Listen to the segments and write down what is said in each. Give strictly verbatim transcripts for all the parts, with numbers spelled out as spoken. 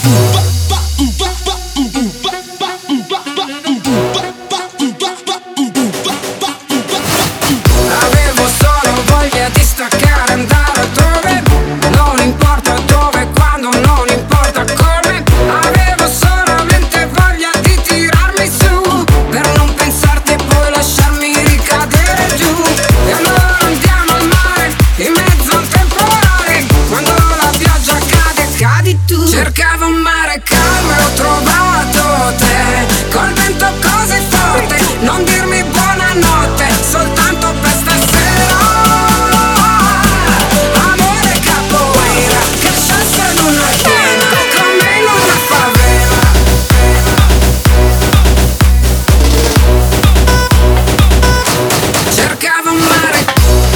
Avevo solo voglia di staccare, andare altrove. Non importa dove, quando, non importa come. Avevo solamente voglia di tirarmi su, per non pensarti e poi lasciarmi ricadere giù. E allora andiamo al mare, in mezzo al temporale. Quando la pioggia cade, cadi tu. Cercavo un mare calmo e ho trovato te, col vento così forte. Non dirmi buonanotte, soltanto per stasera. Amore capoeira, che scesso in una pena, come in una favela. Cercavo un mare,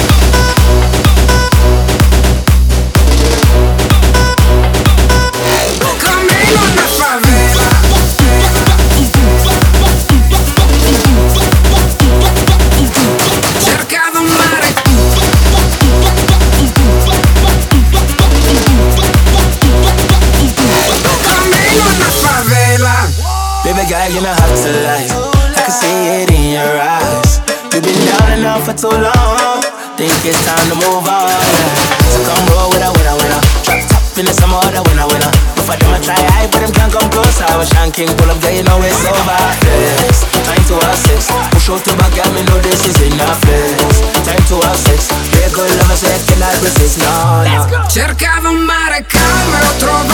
come in una favela. Cercavo un mare, come in una favela. Baby girl, you know how to lie. I can see it in your eyes. You've been down and out for too long. Think it's time to move on. Yeah. So come roll with a winner, winner. Drop top in the summer, the winner, winner. Before them I try high, but them can't come close. I was Sean King, pull up, girl, you know it's over. Flex, time to have sex. Push out to back, girl, me know this is enough. Flex, time to have sex. Real good love, I say I cannot resist, no, no. Cercavo un mare calmo e ho trovato